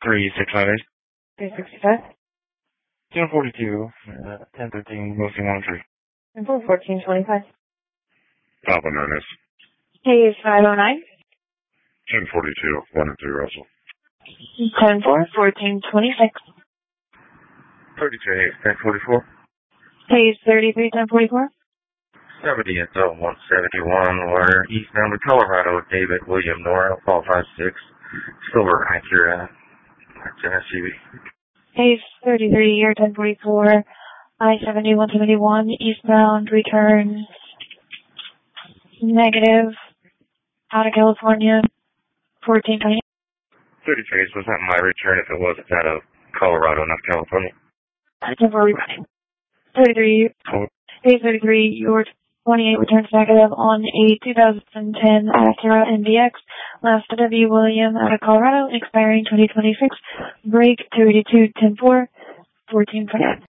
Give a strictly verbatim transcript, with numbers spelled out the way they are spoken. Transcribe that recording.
three six five eight. three sixty-five. ten forty-two, uh, ten thirteen, Wilson one three. And four fourteen twenty-five. Papa Ernest. Hayes five oh nine. ten forty-two, one and three Russell. ten four fourteen twenty-six. thirty-three, ten forty-four. Hayes thirty-three ten forty-four. seventy until one seventy-one, wire eastbound to Colorado, David William Nora, Paul five six, Silver Acura, that's an S U V. Hayes thirty-three year ten forty-four, I seventy one seventy-one, eastbound, returns, negative, out of California, fourteen twenty. thirty-three, was that my return if it wasn't out of Colorado, not California? ten four running. thirty-three, Oh. Hayes thirty-three, your twenty-eight returns negative on a two thousand ten Acura N D X, last to W. William out of Colorado, expiring twenty twenty-six, break two eighty-two ten four, fourteen twenty.